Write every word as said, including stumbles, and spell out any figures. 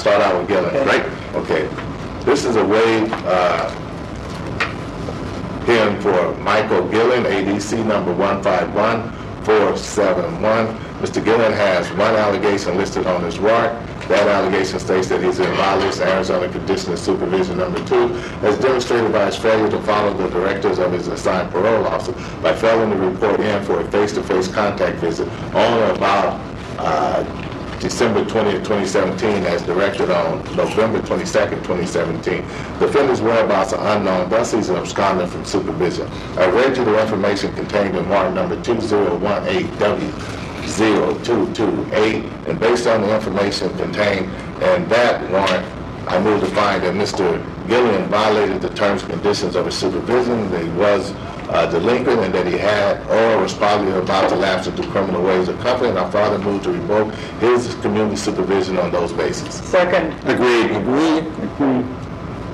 start out with Gillen, Okay. right? Okay. This is a waive uh, hearing for Michael Gillen, A D C number one five one four seven one. Mister Gillen has one allegation listed on his warrant. That allegation states that he's in violation of Arizona Condition of Supervision number two, as demonstrated by his failure to follow the directives of his assigned parole officer by failing to report in for a face-to-face contact visit on or about uh, December twentieth, twenty seventeen, as directed on November twenty-second, twenty seventeen. The offender's whereabouts are unknown, thus he's an absconding from supervision. I read you the information contained in warrant number two zero one eight W zero two two eight, and based on the information contained in that warrant, I move to find that Mister Gillian violated the terms and conditions of his supervision, that he was uh, delinquent, and that he had or was probably about to lapse into criminal ways of company, and I further move to revoke his community supervision on those bases. Second. Agreed. Agreed. Agreed.